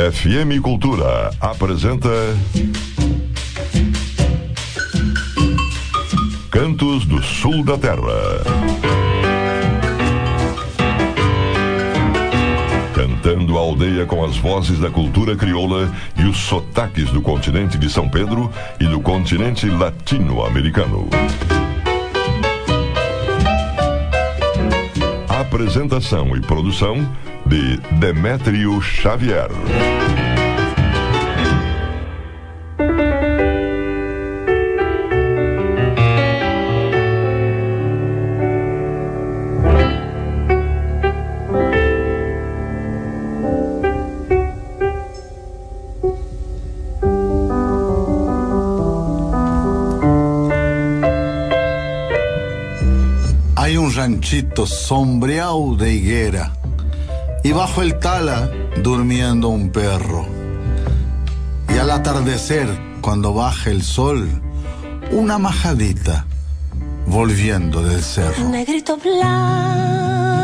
FM Cultura apresenta Cantos do Sul da Terra. Cantando a aldeia com as vozes da cultura crioula e os sotaques do continente de São Pedro e do continente latino-americano. Apresentação e produção de Demétrio Xavier. Hay un ranchito sombreado de higuera y bajo el tala durmiendo un perro. Y al atardecer, cuando baja el sol, una majadita volviendo del cerro. Negrito blanco.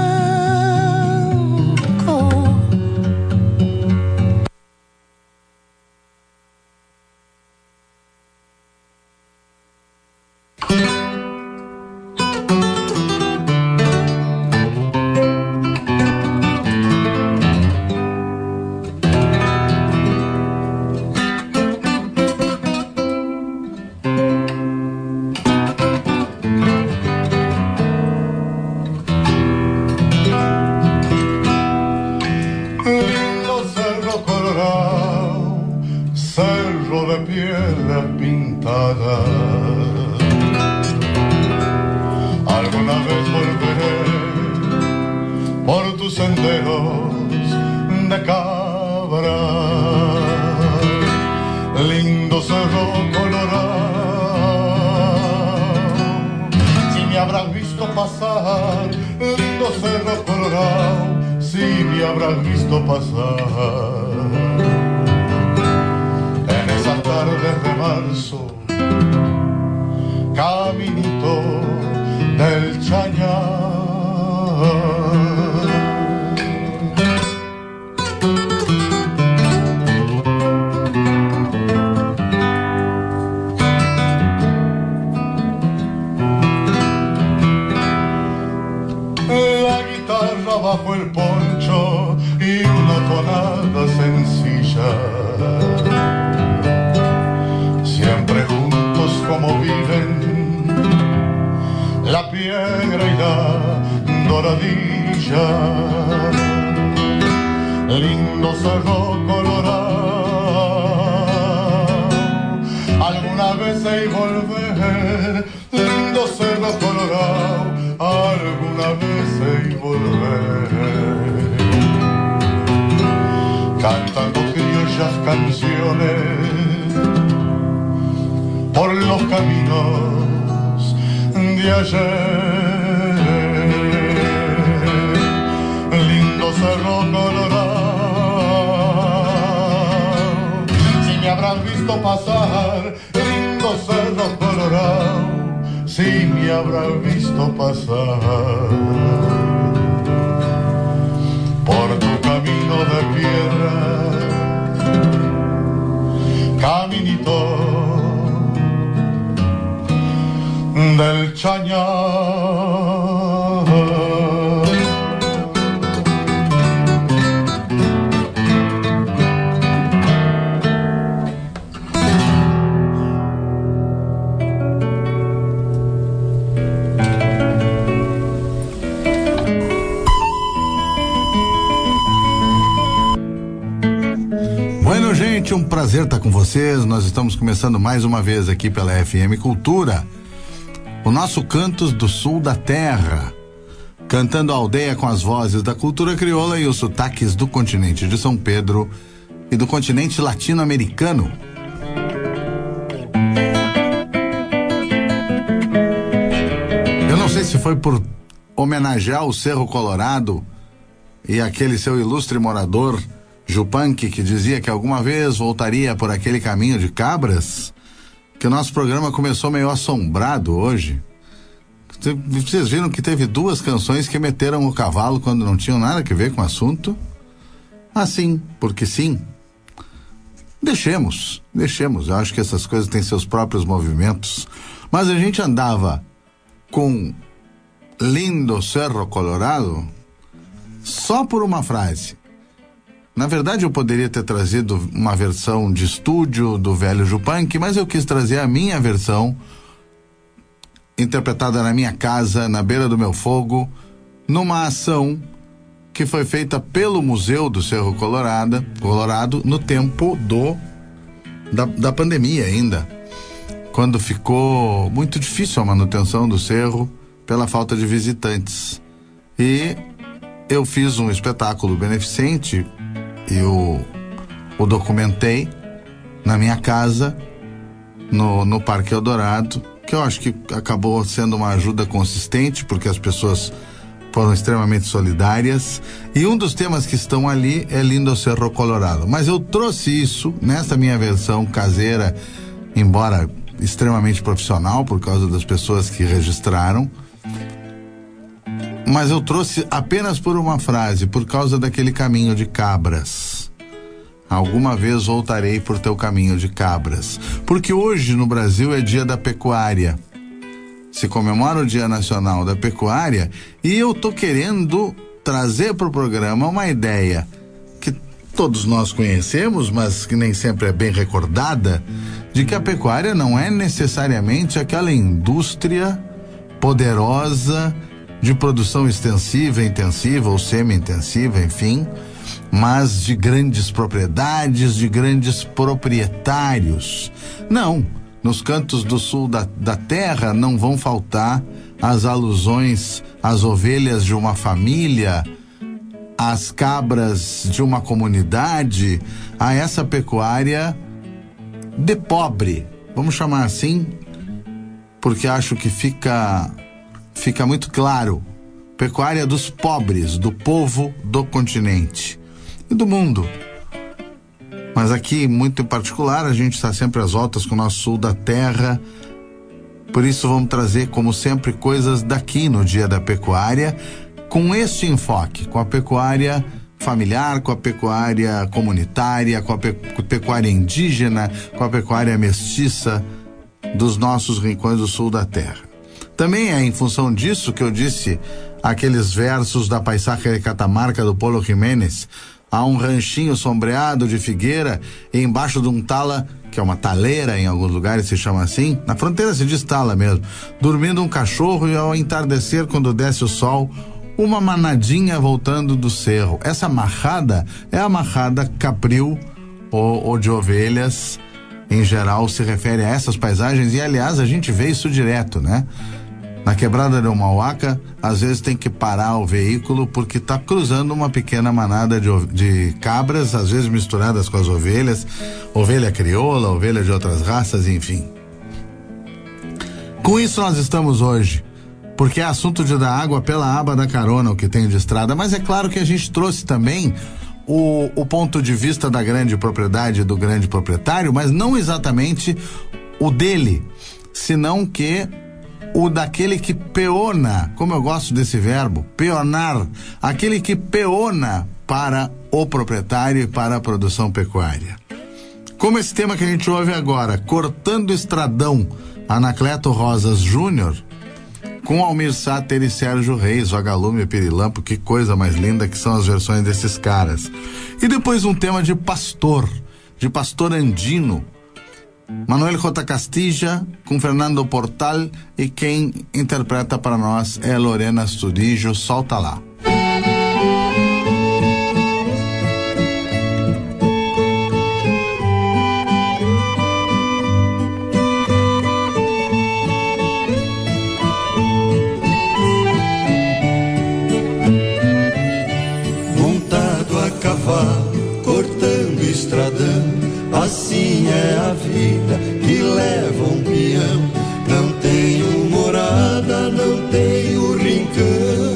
Bajo el poncho y una tonada sencilla, siempre juntos como viven la piedra y la doradilla. Lindo cerro colorado, alguna vez hay volver. Lindo cerro colorado, alguna vez hay volver. Cantando criollas canciones por los caminos de ayer. Lindo cerro colorado, si me habrán visto pasar. Lindo cerro colorado, si me habrán visto pasar. Por tu camino de piedra, caminito del Chañar. Gente, um prazer estar com vocês. Nós estamos começando mais uma vez aqui pela FM Cultura, o nosso Cantos do Sul da Terra, cantando a aldeia com as vozes da cultura crioula e os sotaques do continente de São Pedro e do continente latino-americano. Eu não sei se foi por homenagear o Cerro Colorado e aquele seu ilustre morador Jupanqui, que dizia que alguma vez voltaria por aquele caminho de cabras, que o nosso programa começou meio assombrado hoje. Vocês viram que teve duas canções que meteram o cavalo quando não tinham nada a ver com o assunto? Assim, porque sim. Deixemos. Eu acho que essas coisas têm seus próprios movimentos. Mas a gente andava com Lindo Cerro Colorado só por uma frase. Na verdade, eu poderia ter trazido uma versão de estúdio do velho Yupanqui, mas eu quis trazer a minha versão, interpretada na minha casa, na beira do meu fogo, numa ação que foi feita pelo Museu do Cerro Colorado no tempo da pandemia ainda, quando ficou muito difícil a manutenção do cerro pela falta de visitantes. E eu fiz um espetáculo beneficente e o documentei na minha casa, no Parque Eldorado, que eu acho que acabou sendo uma ajuda consistente, porque as pessoas foram extremamente solidárias, e um dos temas que estão ali é Lindo Cerro Colorado. Mas eu trouxe isso nessa minha versão caseira, embora extremamente profissional por causa das pessoas que registraram, mas eu trouxe apenas por uma frase, por causa daquele caminho de cabras. Alguma vez voltarei por teu caminho de cabras, porque hoje no Brasil é dia da pecuária. Se comemora o Dia Nacional da Pecuária, e eu tô querendo trazer para o programa uma ideia que todos nós conhecemos, mas que nem sempre é bem recordada, de que a pecuária não é necessariamente aquela indústria poderosa de produção extensiva, intensiva ou semi-intensiva, enfim, mas de grandes propriedades, de grandes proprietários. Não. Nos cantos do sul da terra não vão faltar as alusões às ovelhas de uma família, às cabras de uma comunidade, a essa pecuária de pobre, vamos chamar assim, porque acho que fica muito claro, pecuária dos pobres, do povo do continente e do mundo. Mas aqui, muito em particular, a gente está sempre às voltas com o nosso sul da terra. Por isso vamos trazer, como sempre, coisas daqui no Dia da Pecuária, com este enfoque, com a pecuária familiar, com a pecuária comunitária, com a pecuária indígena, com a pecuária mestiça dos nossos rincões do sul da terra. Também é em função disso que eu disse aqueles versos da Paisaje de Catamarca do Polo Jiménez. Há um ranchinho sombreado de figueira e embaixo de um tala, que é uma taleira, em alguns lugares se chama assim, na fronteira se diz tala mesmo, dormindo um cachorro, e ao entardecer, quando desce o sol, uma manadinha voltando do cerro. Essa marrada é a marrada capril ou de ovelhas, em geral se refere a essas paisagens, e aliás a gente vê isso direto, né? Na quebrada de Umauaca, às vezes tem que parar o veículo porque está cruzando uma pequena manada de cabras, às vezes misturadas com as ovelhas, ovelha crioula, ovelha de outras raças, enfim. Com isso nós estamos hoje, porque é assunto de dar água pela aba da carona o que tem de estrada, mas é claro que a gente trouxe também o ponto de vista da grande propriedade, do grande proprietário, mas não exatamente o dele, senão que o daquele que peona, como eu gosto desse verbo, peonar, aquele que peona para o proprietário e para a produção pecuária. Como esse tema que a gente ouve agora, Cortando Estradão, Anacleto Rosas Júnior, com Almir Sater e Sérgio Reis, Vagalume e Pirilampo, que coisa mais linda que são as versões desses caras. E depois um tema de pastor andino, Manuel J. Castilla com Fernando Portal, e quem interpreta para nós é Lorena Studijo. Solta lá. Montado a cavalo, cortando estradão, assim é a vida que leva um peão. Não tenho morada, não tenho rincão.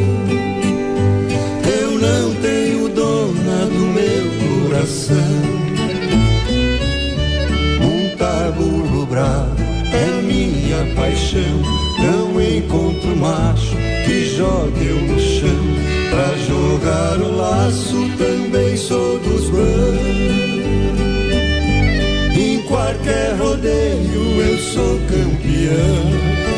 Eu não tenho dona do meu coração. Um tabulo bravo é minha paixão. Não encontro macho que jogue eu no chão. Pra jogar o laço também sou dos bons. qualquer rodeio eu sou campeão.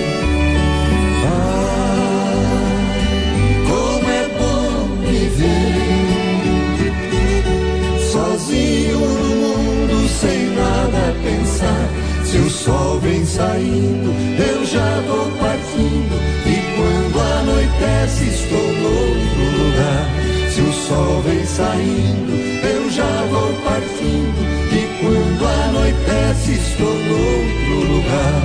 Como é bom viver sozinho no mundo, sem nada a pensar. Se o sol vem saindo, eu já vou partindo, e quando anoitece estou noutro lugar. Se o sol vem saindo, eu já vou partindo, e quando anoitece estou noutro lugar.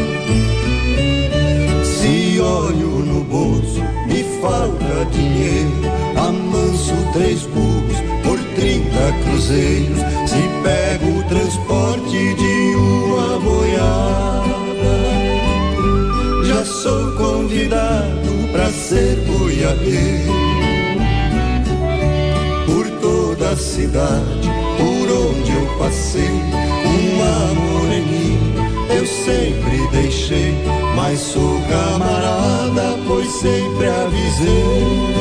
Se olho no bolso, me falta dinheiro, amanso 3 burros por 30 cruzeiros. Se pego o transporte de uma boiada, já sou convidado pra ser boiadeiro. Por toda a cidade, por onde eu passei, uma moreninha eu sempre deixei. Mas sou camarada, pois sempre avisei.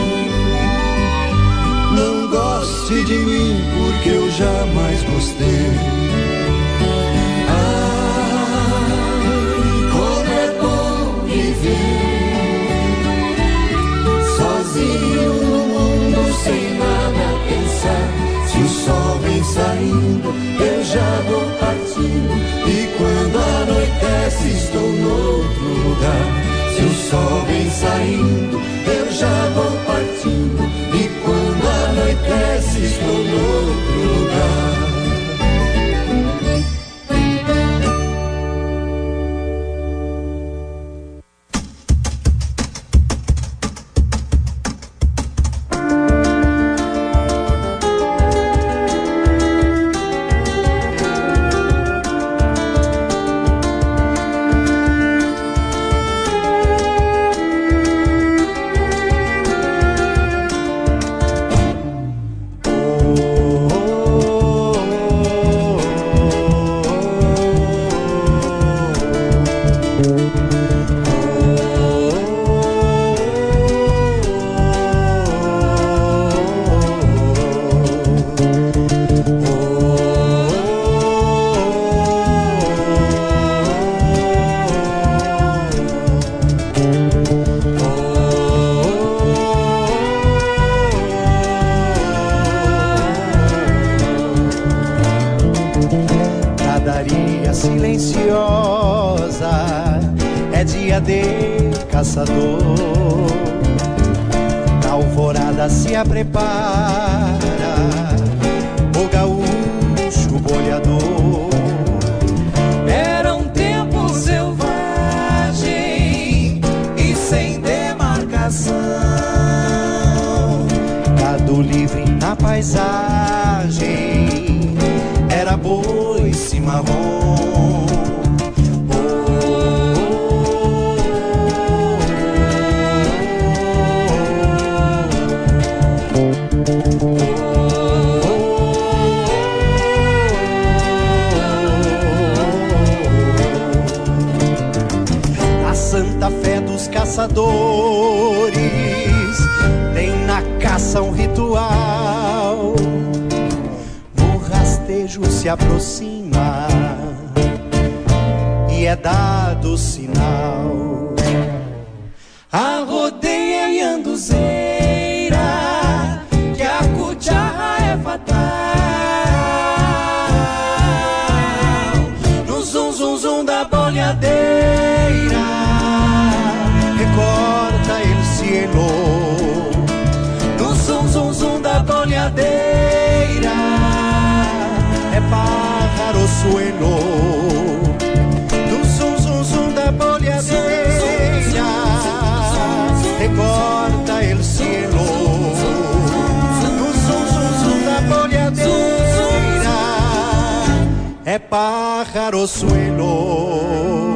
Não goste de mim, porque eu jamais gostei. Ai, como é bom viver sozinho no mundo, sem nada a pensar. Se o sol vem saindo, eu já vou partindo, e quando anoitece estou noutro lugar. Se o sol vem saindo, eu já vou partindo, e quando anoitece estou noutro lugar. Na alvorada se prepara o gaúcho boiador. Era um tempo selvagem e sem demarcação, gado livre na paisagem, era boi cimarrão. Caçadores tem na caça um ritual. O rastejo se aproxima e é dado sinal. Arrodeia e anduzeira, que a cucharra é fatal. No zum zum zum da bolhadeira, corta el cielo. No zum zum zum da boleadeira, é pájaro suelo. No zum zum zum da boleadeira, corta el cielo. No zum zum zum da boleadeira, é pájaro suelo.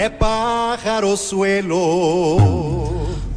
é pájaro suelo.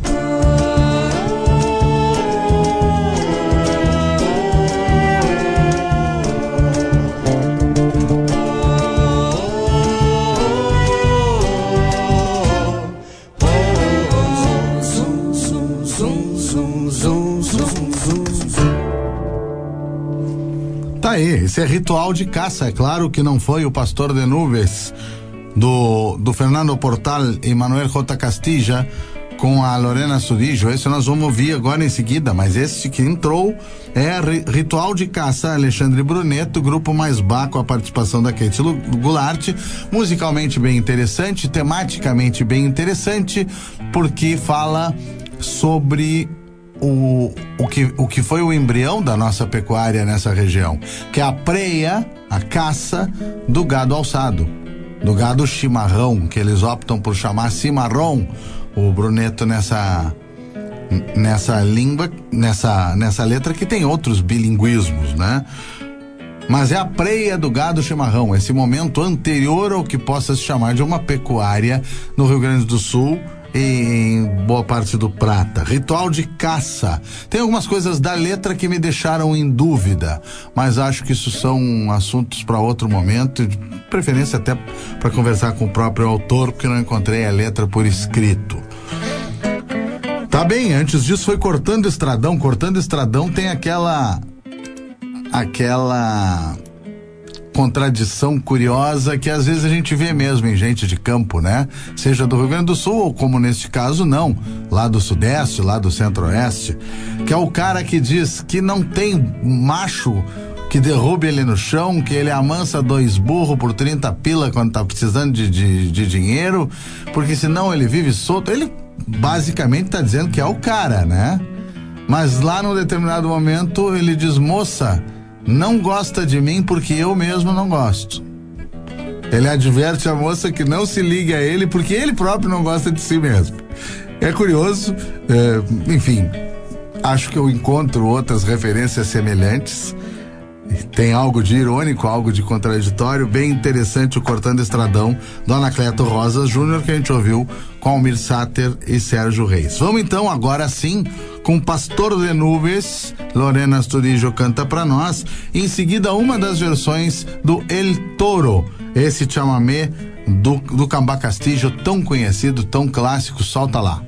Tá aí, esse é Ritual de Caça. É claro que não foi o Pastor de Nubes do Fernando Portal e Manuel J. Castilla com a Lorena Surijo. Esse nós vamos ouvir agora em seguida, mas esse que entrou é Ritual de Caça, Alexandre Bruneto, grupo Mais Bá, com a participação da Kate Goulart. Musicalmente bem interessante, tematicamente bem interessante, porque fala sobre o que foi o embrião da nossa pecuária nessa região, que é a preia, a caça do gado alçado, do gado chimarrão, que eles optam por chamar cimarrão. O Bruneto nessa língua, nessa letra que tem outros bilinguismos, né? Mas é a preia do gado chimarrão, esse momento anterior ao que possa se chamar de uma pecuária no Rio Grande do Sul e em boa parte do Prata. Ritual de caça. Tem algumas coisas da letra que me deixaram em dúvida, mas acho que isso são assuntos para outro momento, de preferência até para conversar com o próprio autor, porque não encontrei a letra por escrito. Tá bem, antes disso foi Cortando Estradão. Cortando Estradão tem aquela contradição curiosa que às vezes a gente vê mesmo em gente de campo, né? Seja do Rio Grande do Sul ou, como neste caso, não, lá do Sudeste, lá do Centro-Oeste, que é o cara que diz que não tem macho que derrube ele no chão, que ele amansa 2 burros por 30 pila quando tá precisando de dinheiro, porque senão ele vive solto. Ele basicamente tá dizendo que é o cara, né? Mas lá num determinado momento ele diz: moça, não gosta de mim porque eu mesmo não gosto. Ele adverte a moça que não se ligue a ele porque ele próprio não gosta de si mesmo. É curioso, enfim, acho que eu encontro outras referências semelhantes. Tem algo de irônico, algo de contraditório, bem interessante o Cortando Estradão do Anacleto Rosas Júnior, que a gente ouviu com Almir Sater e Sérgio Reis. Vamos então agora sim com Pastor de Nubes. Lorena Astudillo canta pra nós, em seguida uma das versões do El Toro, esse chamamé do Cambá Castillo, tão conhecido, tão clássico. Solta lá.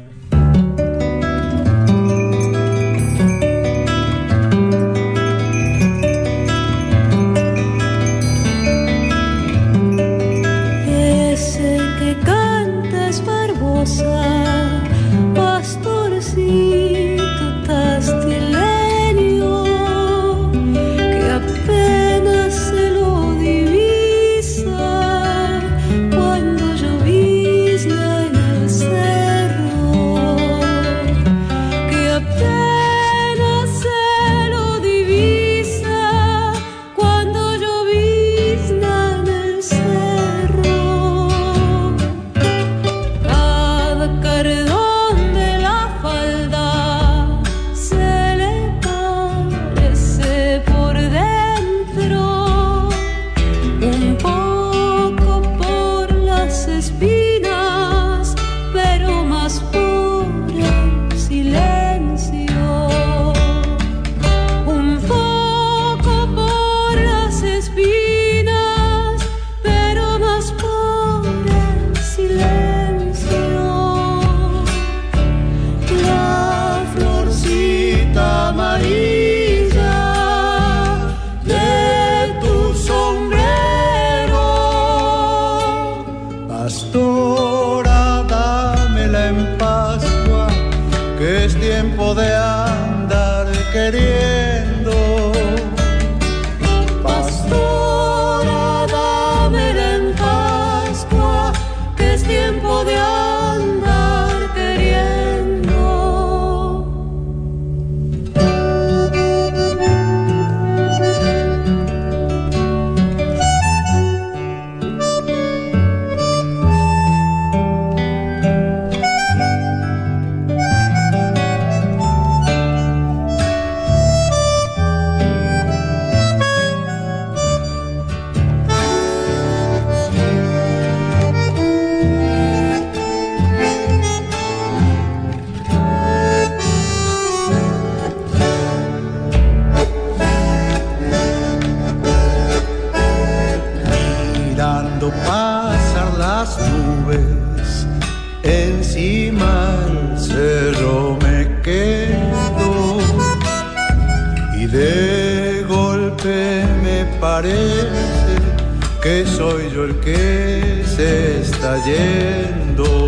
mirando pasar las nubes, encima del cerro me quedo y de golpe me parece que soy yo el que se está yendo.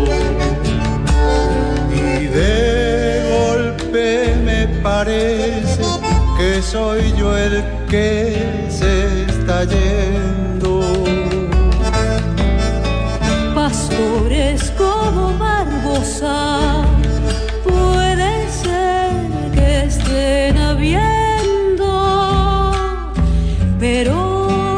Y de golpe me parece que soy yo el que se está yendo. Pastores como Barbosa, puede ser que estén habiendo, pero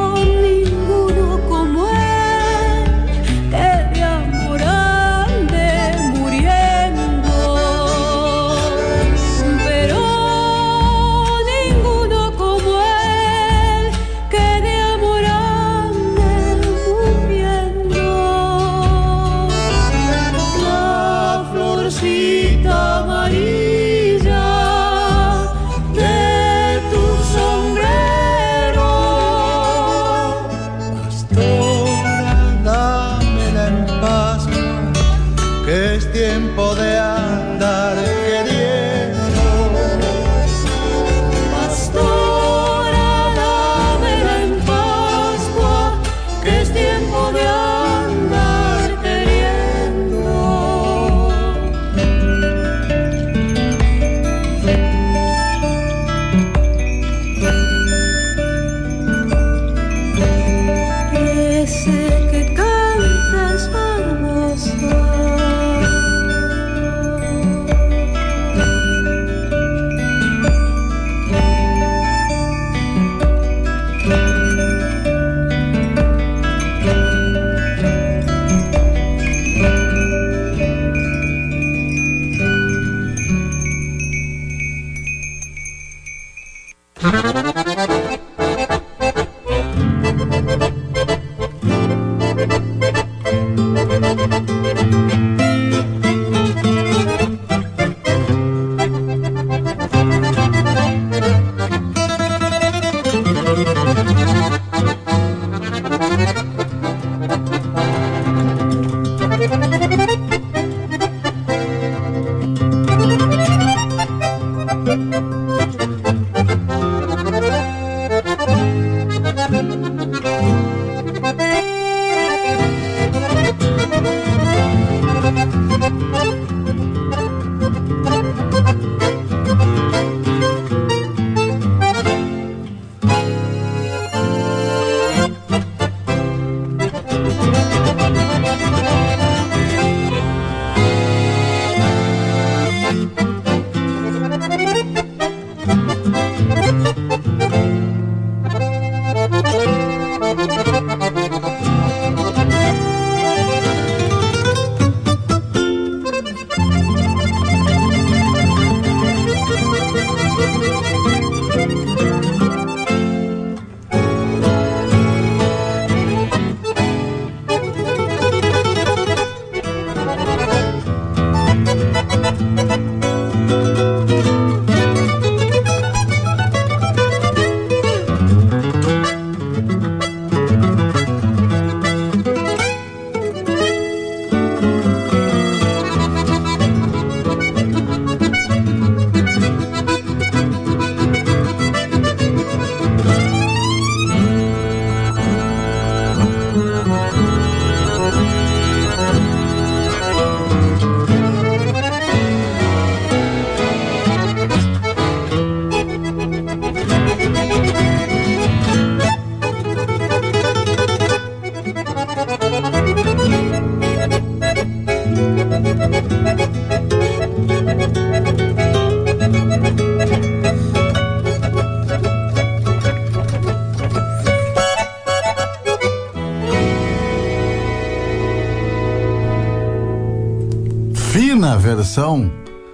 Fina versão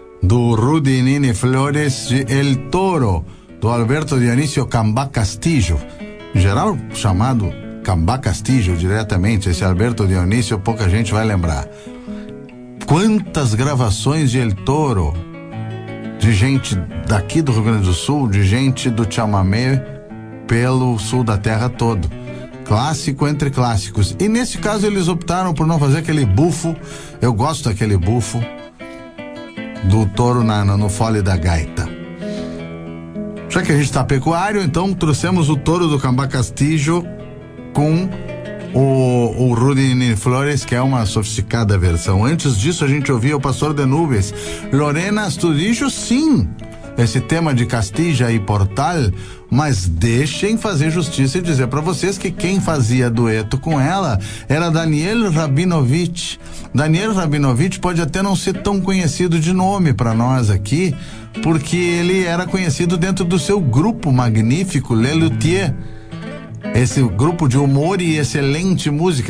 do Rudinini Flores de El Toro, do Alberto Dionísio Cambá Castillo, em geral chamado Cambá Castillo diretamente. Esse Alberto Dionísio pouca gente vai lembrar. Quantas gravações de El Toro, de gente daqui do Rio Grande do Sul, de gente do chamamé pelo sul da terra todo. Clássico entre clássicos. E nesse caso eles optaram por não fazer aquele bufo. Eu gosto daquele bufo do touro no fole da gaita. Já que a gente está pecuário, então trouxemos o touro do Cambá Castillo com o Rudy Flores, que é uma sofisticada versão. Antes disso a gente ouvia o Pastor de Nubes, Lorena Astudillo, sim, esse tema de Castilla e Portal, mas deixem fazer justiça e dizer para vocês que quem fazia dueto com ela era Daniel Rabinovich. Daniel Rabinovich pode até não ser tão conhecido de nome para nós aqui, porque ele era conhecido dentro do seu grupo magnífico Le Luthier. Esse grupo de humor e excelente música,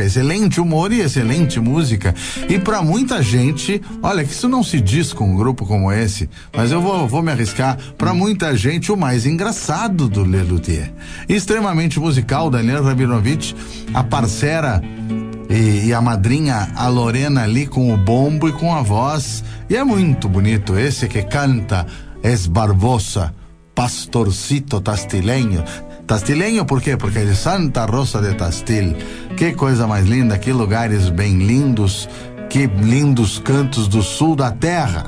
e para muita gente, olha que isso não se diz com um grupo como esse, mas eu vou me arriscar, para muita gente o mais engraçado do Le Luthier. Extremamente musical, Daniel Rabinovich, a parceira e a madrinha, a Lorena ali com o bombo e com a voz, e é muito bonito, esse que canta Es Barbosa, Pastorcito Tastileño. Tastileño por quê? Porque é de Santa Rosa de Tastil. Que coisa mais linda, que lugares bem lindos, que lindos cantos do sul da terra.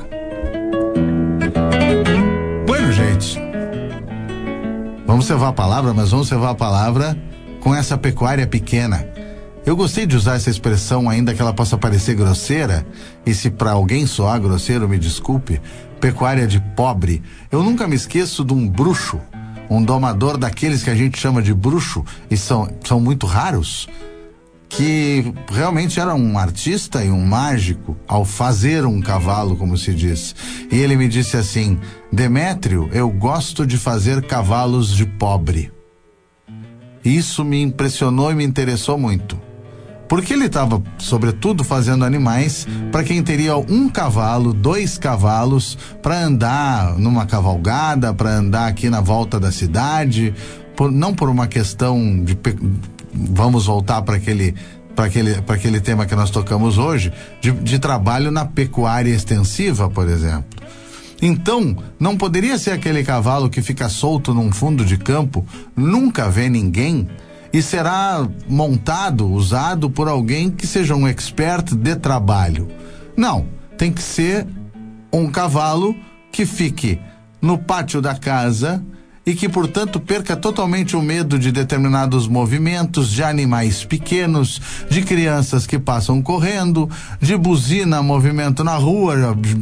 Bueno, gente, vamos cevar a palavra, mas vamos cevar a palavra com essa pecuária pequena. Eu gostei de usar essa expressão, ainda que ela possa parecer grosseira, e se para alguém soar grosseiro, me desculpe, pecuária de pobre. Eu nunca me esqueço de um bruxo, um domador daqueles que a gente chama de bruxo, e são muito raros, que realmente era um artista e um mágico ao fazer um cavalo, como se diz. E ele me disse assim: Demétrio, eu gosto de fazer cavalos de pobre. Isso me impressionou e me interessou muito, porque ele estava, sobretudo, fazendo animais para quem teria um cavalo, 2 cavalos, para andar numa cavalgada, para andar aqui na volta da cidade, não por uma questão de... Vamos voltar para aquele tema que nós tocamos hoje, de trabalho na pecuária extensiva, por exemplo. Então, não poderia ser aquele cavalo que fica solto num fundo de campo, nunca vê ninguém, e será montado, usado por alguém que seja um expert de trabalho. Não, tem que ser um cavalo que fique no pátio da casa e que, portanto, perca totalmente o medo de determinados movimentos, de animais pequenos, de crianças que passam correndo, de buzina, movimento na rua,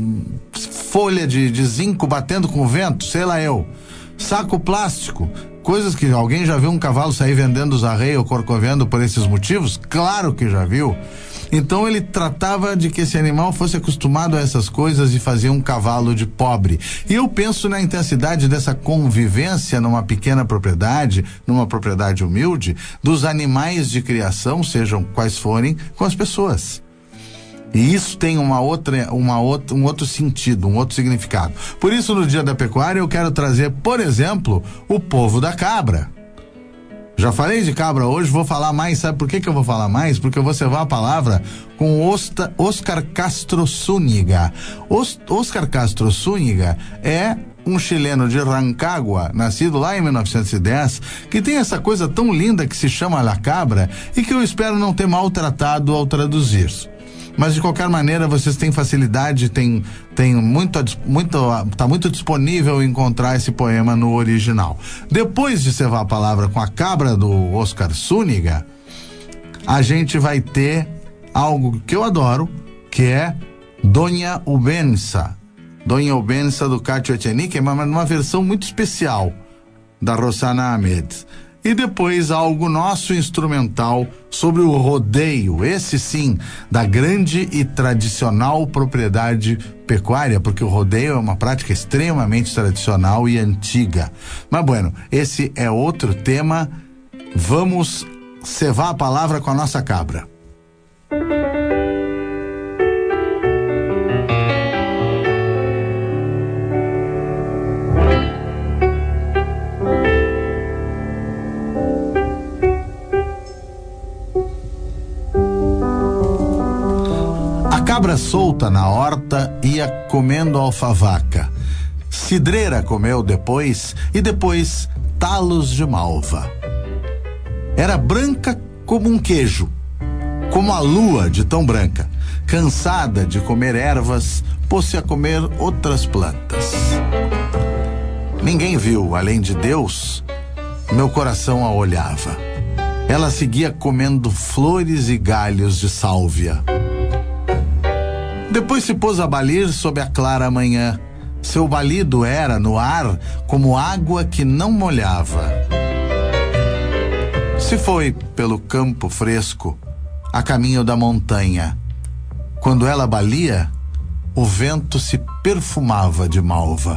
folha de zinco batendo com o vento, sei lá eu, saco plástico, coisas que alguém já viu um cavalo sair vendendo os arreios ou corcovendo por esses motivos? Claro que já viu. Então ele tratava de que esse animal fosse acostumado a essas coisas e fazia um cavalo de pobre. E eu penso na intensidade dessa convivência numa pequena propriedade, numa propriedade humilde, dos animais de criação, sejam quais forem, com as pessoas. E isso tem um outro sentido, um outro significado. Por isso, no Dia da Pecuária, eu quero trazer, por exemplo, o povo da cabra. Já falei de cabra hoje, vou falar mais. Sabe por que eu vou falar mais? Porque eu vou cevar a palavra com Oscar Castro Zúñiga. Oscar Castro Zúñiga é um chileno de Rancagua, nascido lá em 1910, que tem essa coisa tão linda que se chama La Cabra e que eu espero não ter maltratado ao traduzir. Mas de qualquer maneira vocês têm facilidade, tá muito disponível encontrar esse poema no original. Depois de cevar a palavra com a cabra do Oscar Zúñiga, a gente vai ter algo que eu adoro, que é Doña Ubenza. Doña Ubenza do Cacho Echenique, mas numa versão muito especial da Rosana Ahmed. E depois algo nosso instrumental sobre o rodeio, esse sim, da grande e tradicional propriedade pecuária, porque o rodeio é uma prática extremamente tradicional e antiga. Mas bueno, esse é outro tema. Vamos cevar a palavra com a nossa cabra. Cabra solta na horta ia comendo alfavaca. Cidreira comeu depois e depois talos de malva. Era branca como um queijo, como a lua de tão branca. Cansada de comer ervas, pôs-se a comer outras plantas. Ninguém viu, além de Deus. Meu coração a olhava. Ela seguia comendo flores e galhos de sálvia. Depois se pôs a balir sob a clara manhã. Seu balido era, no ar, como água que não molhava. Se foi pelo campo fresco, a caminho da montanha. Quando ela balia, o vento se perfumava de malva.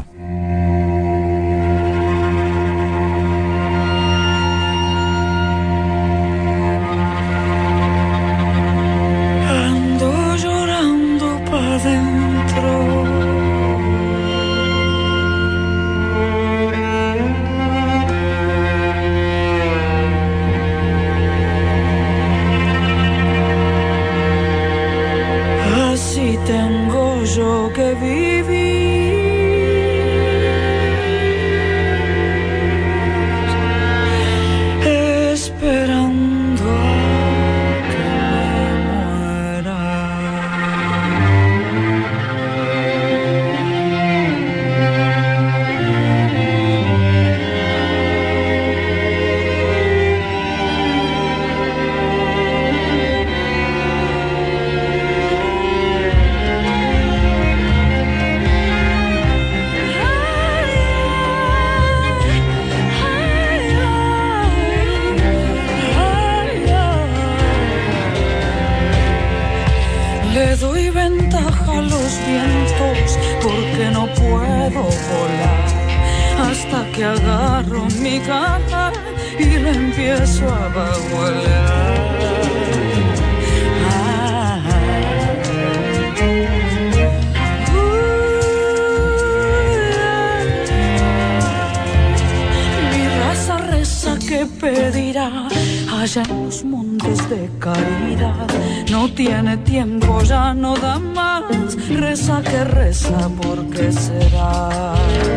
Ando llorando pa' dentro. Así tengo yo que vivir, esperando a que me muera. Le doy ventaja a los vientos porque no puedo volar hasta que agarro mi caja y le empiezo a vaguelar. Mi raza reza que pedirá allá en los montes de caridad. No tiene tiempo, ya no da más. Reza que reza, ¿por qué será?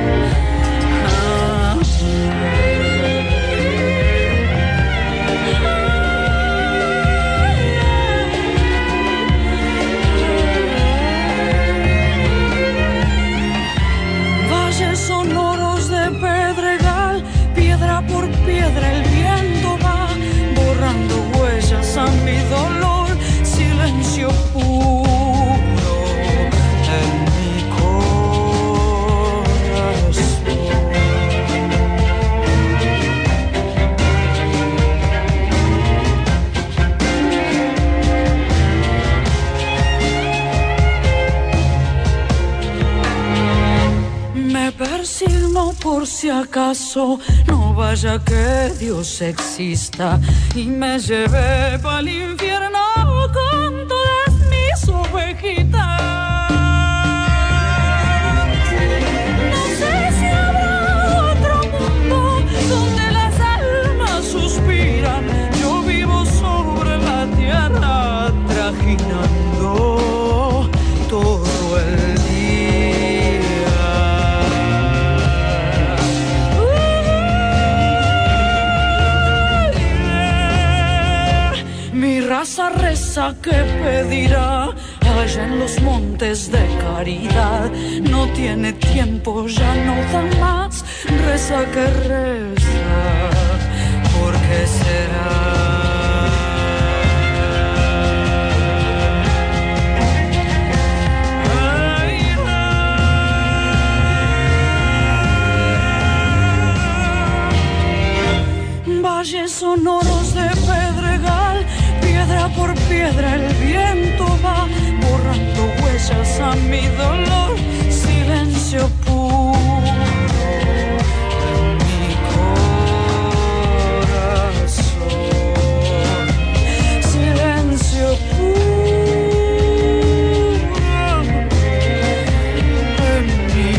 Valles sonoros de pedregal, piedra por piedra el viento va borrando huellas a mi dolor, silencio puro en mi corazón. Me persigno por si acaso, no vaya que Dios exista y me lleve pa'l infierno con todas mis ovejitas. No sé si habrá otro mundo donde las almas suspiran. Yo vivo sobre la tierra trajinando todo el raza reza que pedirá allá en los montes de caridad. No tiene tiempo, ya no da más. Reza que reza, ¿por qué será? Valles sonoros de pedregal, piedra por piedra el viento va borrando huellas a mi dolor, silencio puro en mi corazón, silencio puro en mi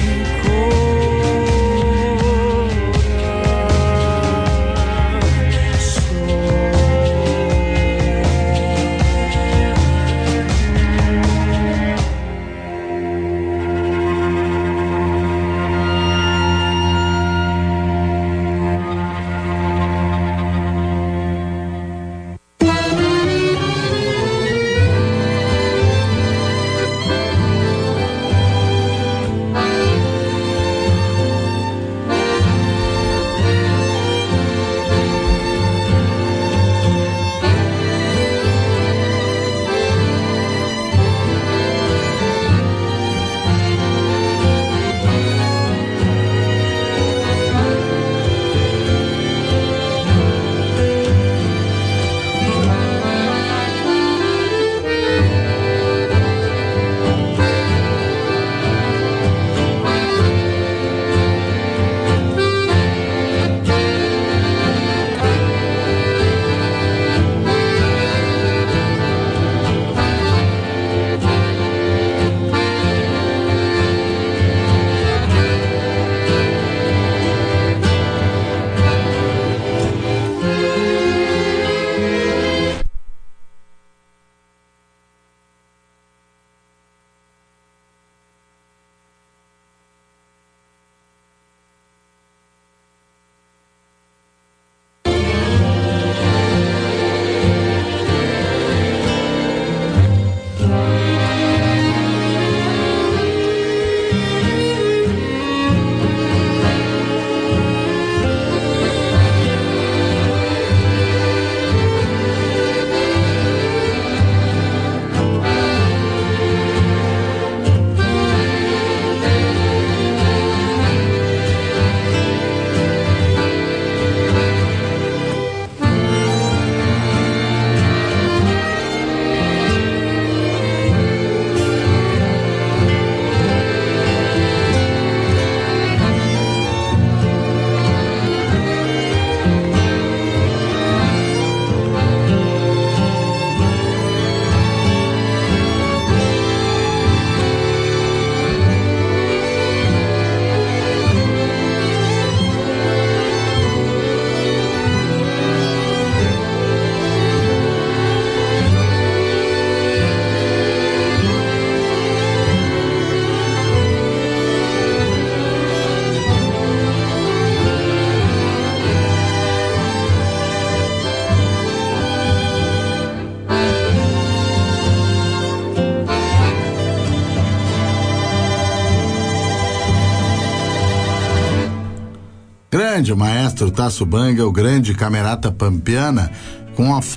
grande maestro Tasso Banga, o grande camerata pampiana, com a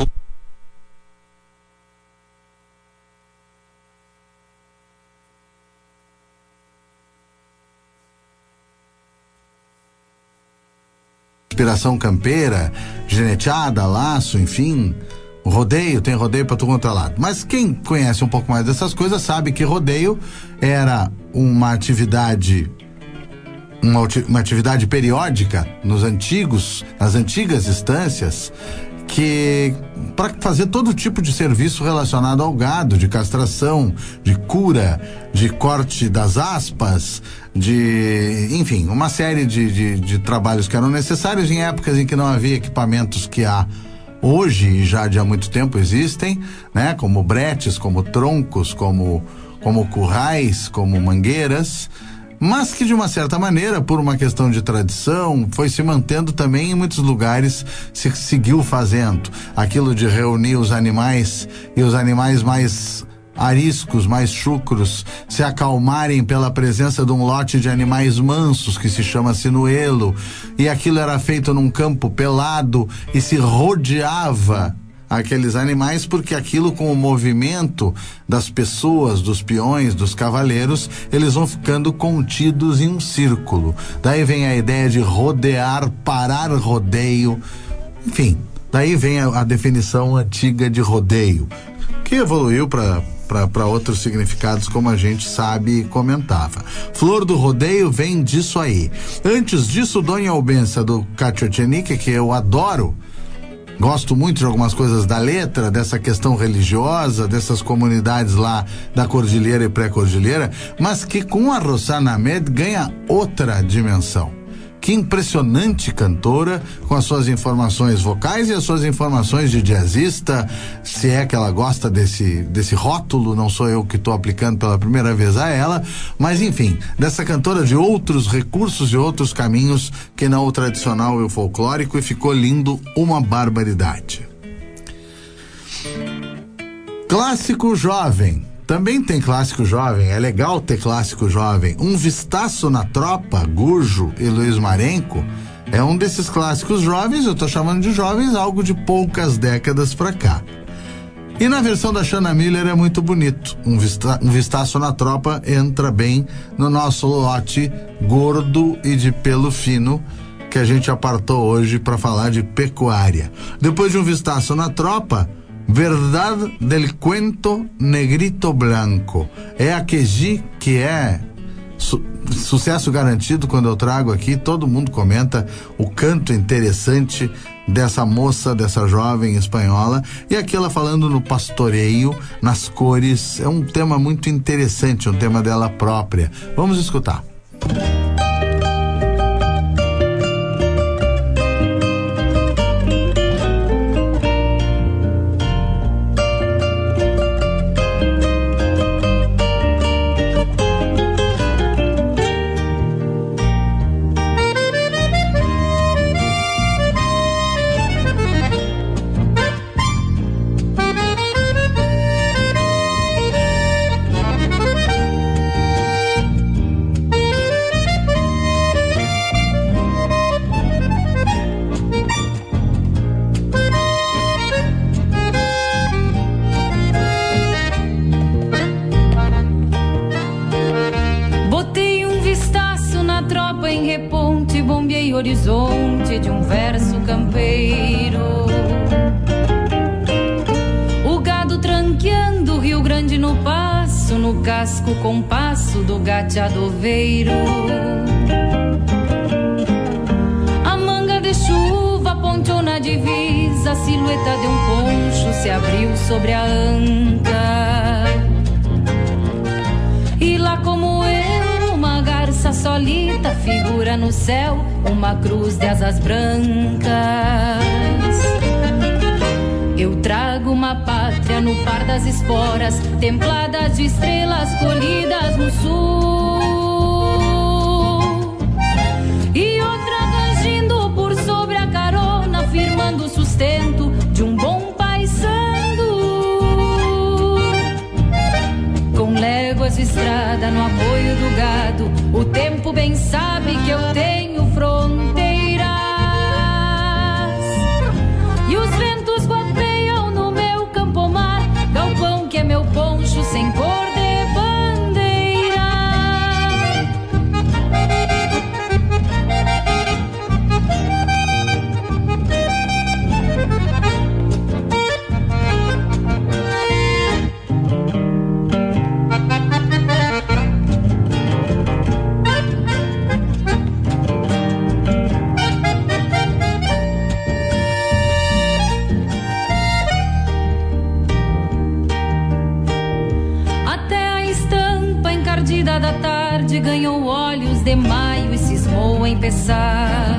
inspiração campeira, geneteada, laço, enfim, rodeio, tem rodeio para todo quanto é lado. Mas quem conhece um pouco mais dessas coisas sabe que rodeio era uma atividade periódica nas antigas instâncias, que para fazer todo tipo de serviço relacionado ao gado, de castração, de cura, de corte das aspas, enfim, uma série de trabalhos que eram necessários em épocas em que não havia equipamentos que há hoje e já de há muito tempo existem, né? Como bretes, como troncos, como currais, como mangueiras, mas que de uma certa maneira, por uma questão de tradição, foi se mantendo também em muitos lugares, se seguiu fazendo aquilo de reunir os animais e os animais mais ariscos, mais chucros, se acalmarem pela presença de um lote de animais mansos que se chama sinuelo, e aquilo era feito num campo pelado e se rodeava aqueles animais, porque aquilo, com o movimento das pessoas, dos peões, dos cavaleiros, eles vão ficando contidos em um círculo. Daí vem a ideia de rodear, parar rodeio, enfim, daí vem a definição antiga de rodeio, que evoluiu para outros significados, como a gente sabe e comentava. Flor do rodeio vem disso aí. Antes disso, Dona Albença, do Cacho Echenique, que eu adoro, gosto muito de algumas coisas da letra, dessa questão religiosa, dessas comunidades lá da Cordilheira e Pré-Cordilheira, mas que com a Rosana Ahmed ganha outra dimensão. Que impressionante cantora, com as suas informações vocais e as suas informações de jazzista, se é que ela gosta desse rótulo, não sou eu que estou aplicando pela primeira vez a ela, mas enfim, dessa cantora de outros recursos e outros caminhos que não o tradicional e o folclórico, e ficou lindo, uma barbaridade. Clássico jovem. Também tem clássico jovem, é legal ter clássico jovem. Um Vistaço na Tropa, Gujo e Luiz Marenco, é um desses clássicos jovens, eu tô chamando de jovens, algo de poucas décadas pra cá. E na versão da Xana Miller é muito bonito. Um Vistaço na Tropa entra bem no nosso lote gordo e de pelo fino, que a gente apartou hoje para falar de pecuária. Depois de Um Vistaço na Tropa, Verdade del Cuento Negrito Blanco. É a Queji, que é sucesso garantido quando eu trago aqui. Todo mundo comenta o canto interessante dessa moça, dessa jovem espanhola. E aqui ela falando no pastoreio, nas cores. É um tema muito interessante, um tema dela própria. Vamos escutar. Horizonte de um verso campeiro, o gado tranqueando Rio Grande no passo, no casco compasso do gateadoveiro. A manga de chuva ponteou na divisa, a silhueta de um poncho se abriu sobre a anca. E lá como eu, uma garça solita figura no céu, uma cruz de asas brancas. Eu trago uma pátria no par das esporas, templadas de estrelas colhidas no sul. E outra rangindo por sobre a carona, firmando o sustento de um bom paisano. Com léguas de estrada no apoio do gado, o tempo bem sabe que eu tenho fronteira. mordida da tarde ganhou olhos de maio e cismou em peçar.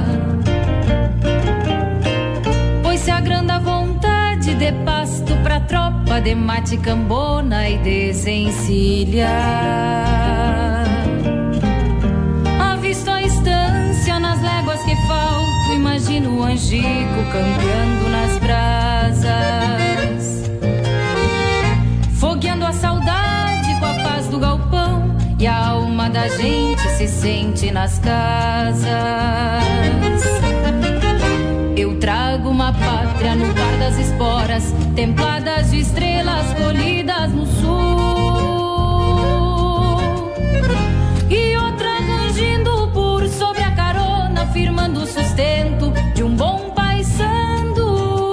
Pois-se agranda a vontade de pasto pra tropa de mate, cambona e desencilha. Avisto a estância nas léguas que falto, imagino o angico campeando nas brasas, fogueando a saudade com a paz do galpão, e a alma da gente se sente nas casas. Eu trago uma pátria no par das esporas, templadas de estrelas colhidas no sul, e outra rangindo por sobre a carona, firmando o sustento de um bom paisando,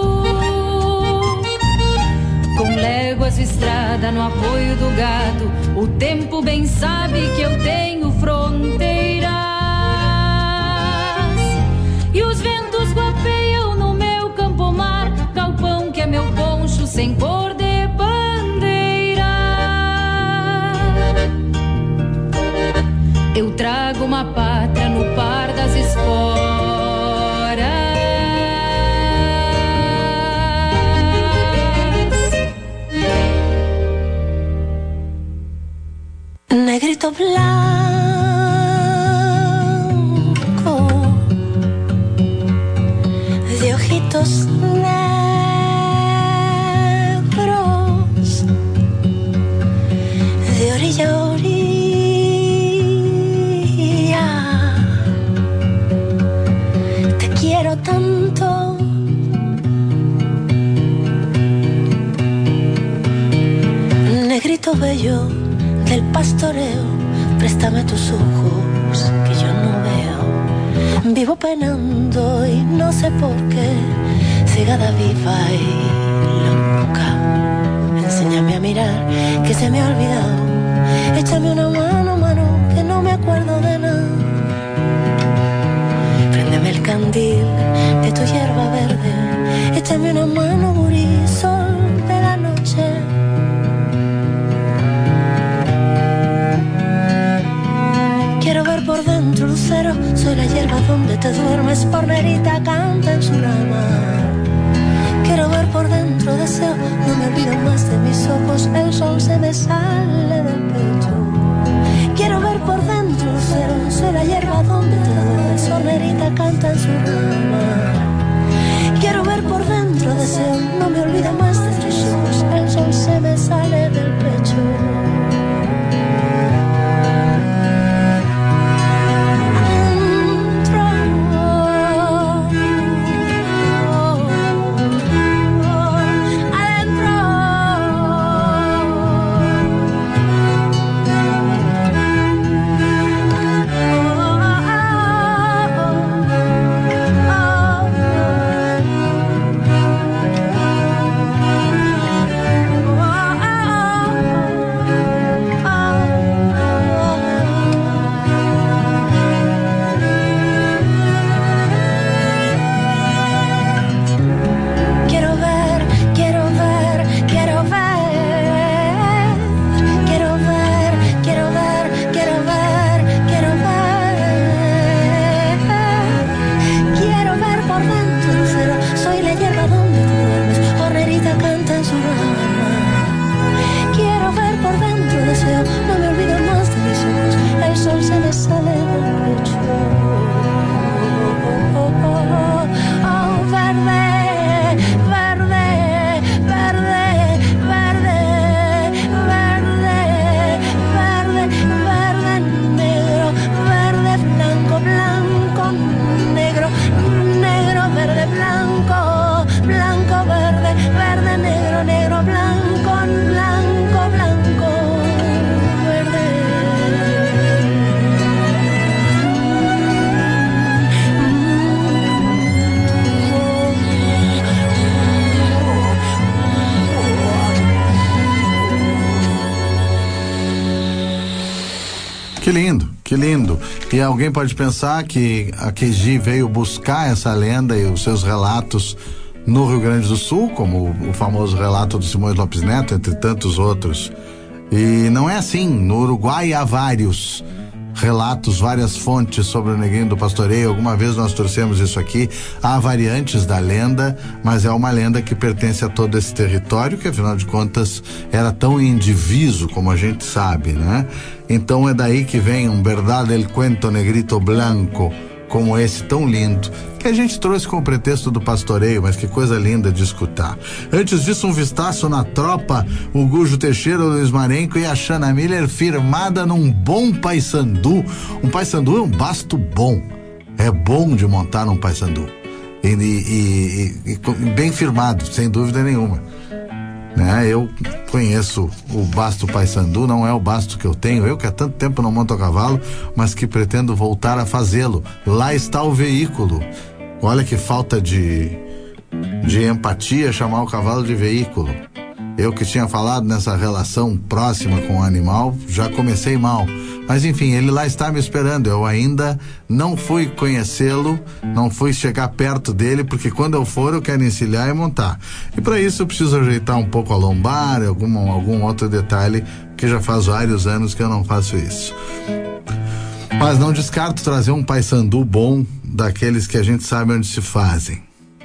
com léguas de estrada no apoio do gado. O tempo bem sabe que eu tenho fronteiras, e os ventos guapeiam no meu campo-mar, galpão que é meu poncho sem cor de bandeira. Eu trago uma pátria no par das esporas. Negrito blanco de ojitos negros, de orilla a orilla, te quiero tanto. Negrito bello del pastoreo, préstame tus ojos que yo no veo. Vivo penando y no sé por qué, cegada viva y loca. Enséñame a mirar que se me ha olvidado. Échame una mano, mano, que no me acuerdo de nada. Préndeme el candil de tu hierba verde. Échame una mano, gurí, sol de la noche. Quiero ver por dentro, lucero, soy la hierba donde te duermes, pornerita canta en su rama. Quiero ver por dentro, deseo, no me olvido más de mis ojos, el sol se me sale del pecho. Quiero ver por dentro, lucero, soy la hierba donde te duermes, pornerita canta en su rama. Quiero ver por dentro, deseo, no me olvido más de tus ojos, el sol se me sale del pecho. Que lindo. E alguém pode pensar que a Queji veio buscar essa lenda e os seus relatos no Rio Grande do Sul, como o famoso relato do Simões Lopes Neto, entre tantos outros E não é assim. No Uruguai há vários relatos, várias fontes sobre o Neguinho do Pastoreio. Alguma vez nós trouxemos isso aqui. Há variantes da lenda, mas é uma lenda que pertence a todo esse território, que afinal de contas era tão indiviso, como a gente sabe, né? Então é daí que vem um verdade el cuento negrito blanco, como esse tão lindo, que a gente trouxe com o pretexto do pastoreio, mas que coisa linda de escutar. Antes disso, um vistaço na tropa, o Gujo Teixeira, o Luiz Marenco e a Xana Miller, firmada num bom paysandu. Um paysandu é um basto bom, é bom de montar num paysandu, e bem firmado, sem dúvida nenhuma, né? Eu conheço o basto paysandu, não é o basto que eu tenho, eu que há tanto tempo não monto a cavalo, mas que pretendo voltar a fazê-lo. Lá está o veículo. Olha que falta de empatia chamar o cavalo de veículo. Eu que tinha falado nessa relação próxima com o animal, já comecei mal. Mas enfim, ele lá está me esperando. Eu ainda não fui conhecê-lo, não fui chegar perto dele, porque quando eu for eu quero encilhar e montar. E para isso eu preciso ajeitar um pouco a lombar, algum outro detalhe, que já faz vários anos que eu não faço isso. Mas não descarto trazer um paysandu bom, daqueles que a gente sabe onde se fazem.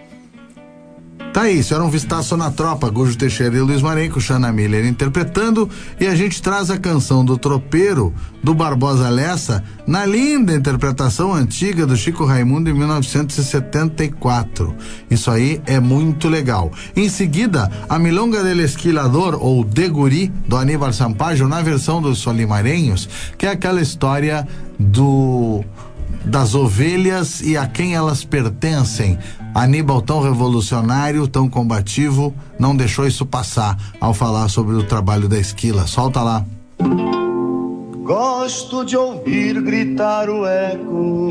Tá isso, era um vistaço na tropa, Gujo Teixeira e Luiz Marenco, Xana Miller interpretando, e a gente traz a canção do Tropeiro, do Barbosa Lessa, na linda interpretação antiga do Chico Raimundo em 1974. Isso aí é muito legal. Em seguida, a Milonga del Esquilador, ou De Guri, do Aníbal Sampaio, na versão dos Solimarenhos, que é aquela história das ovelhas e a quem elas pertencem. Aníbal, tão revolucionário, tão combativo, não deixou isso passar ao falar sobre o trabalho da esquila. Solta lá. Gosto de ouvir gritar o eco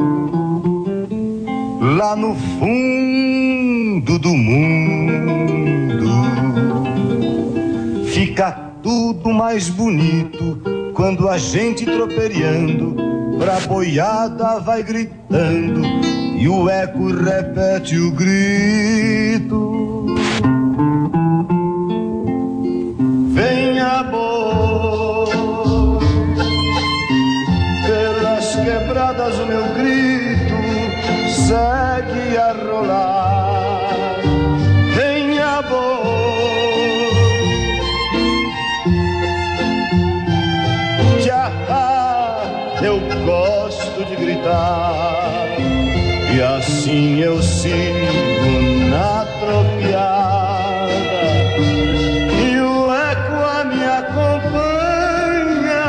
lá no fundo do mundo. Fica tudo mais bonito quando a gente troperiando pra boiada vai gritando e o eco repete o grito. Venha boi, pelas quebradas o meu grito segue a rolar. Venha boi, já eu gosto de gritar e assim eu sigo na tropiada e o eco a me acompanha.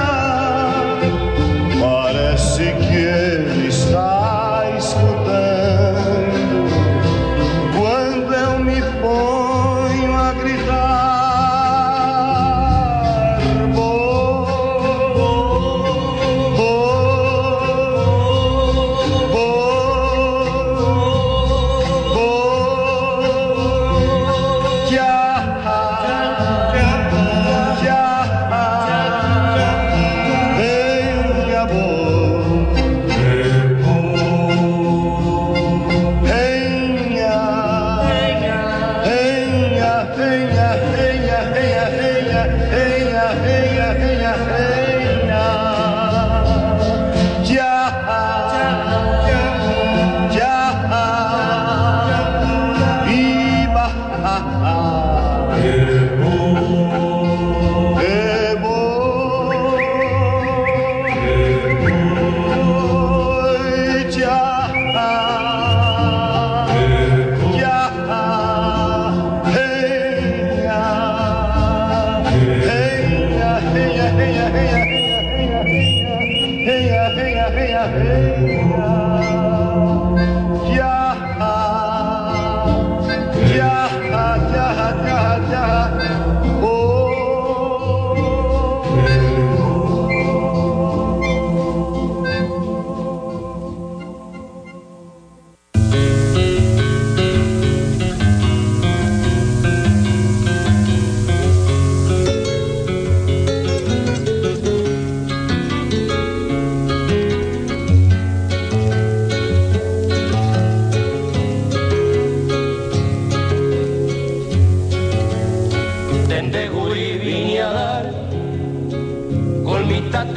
Parece que ele está escutando quando eu me ponho a gritar.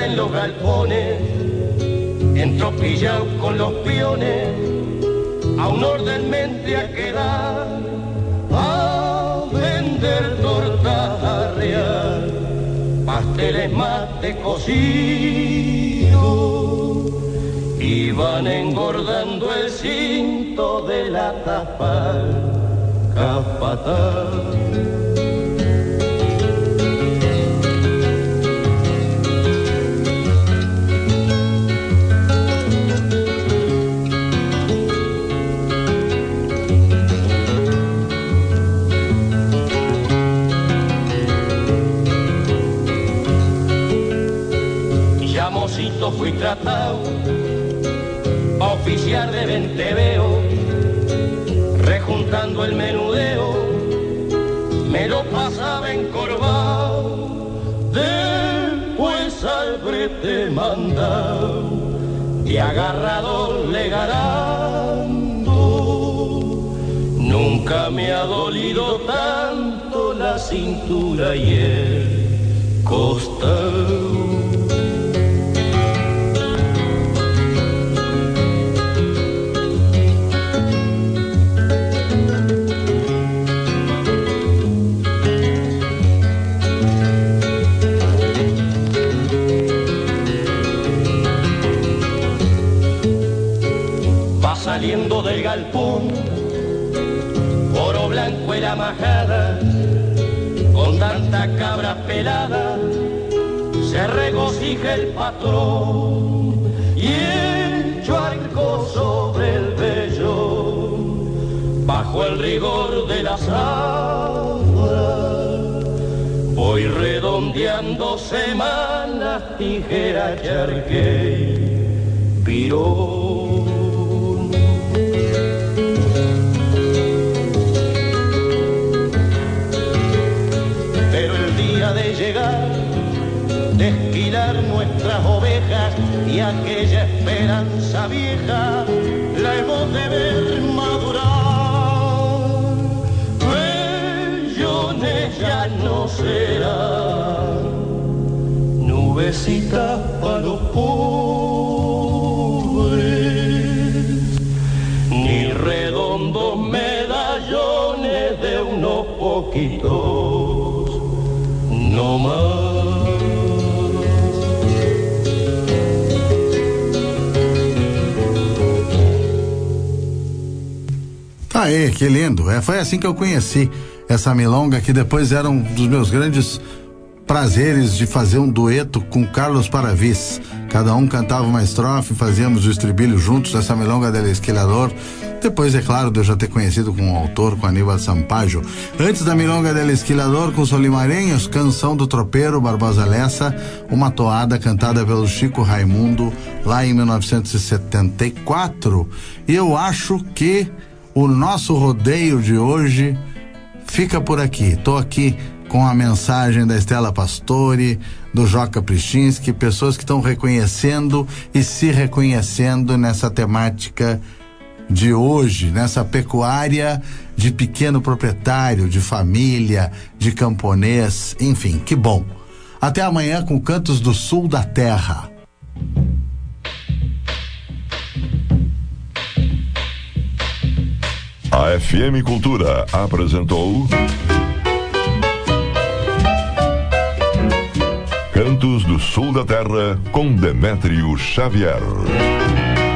en los galpones, entropillado con los peones, a un orden mente a quedar, a vender tortas a real, pasteles mate cocido, y van engordando el cinto de la tapa capataz. Fui tratado a oficiar de venteveo, rejuntando el menudeo, me lo pasaba encorvado, después al brete mandado, y agarrado le garando. Nunca me ha dolido tanto la cintura y el costado. Saliendo del galpón, oro blanco y la majada, con tanta cabra pelada, se regocija el patrón, y el charco sobre el vellón, bajo el rigor de la zafra, voy redondeando semanas, tijera, charque, pirón. De llegar, de esquilar nuestras ovejas y aquella esperanza vieja la hemos de ver madurar. Bellones ya no serán nubecitas para los pobres, ni redondos medallones de unos poquitos. No más. Aê, que lindo. Foi assim que eu conheci essa milonga, que depois era um dos meus grandes prazeres de fazer um dueto com Carlos Paravis. Cada um cantava uma estrofe, fazíamos o estribilho juntos, essa milonga del Esquilador. Depois, é claro, de eu já ter conhecido com o autor, com Aníbal Sampaio. Antes da milonga del Esquilador, com Solimarenhos, Canção do Tropeiro, Barbosa Lessa, uma toada cantada pelo Chico Raimundo, lá em 1974. E eu acho que o nosso rodeio de hoje fica por aqui. Tô aqui com a mensagem da Estela Pastore, do Joca Pristinski, pessoas que estão reconhecendo e se reconhecendo nessa temática de hoje, nessa pecuária de pequeno proprietário, de família, de camponês, enfim, que bom. Até amanhã com Cantos do Sul da Terra. A FM Cultura apresentou Cantos do Sul da Terra com Demétrio Xavier.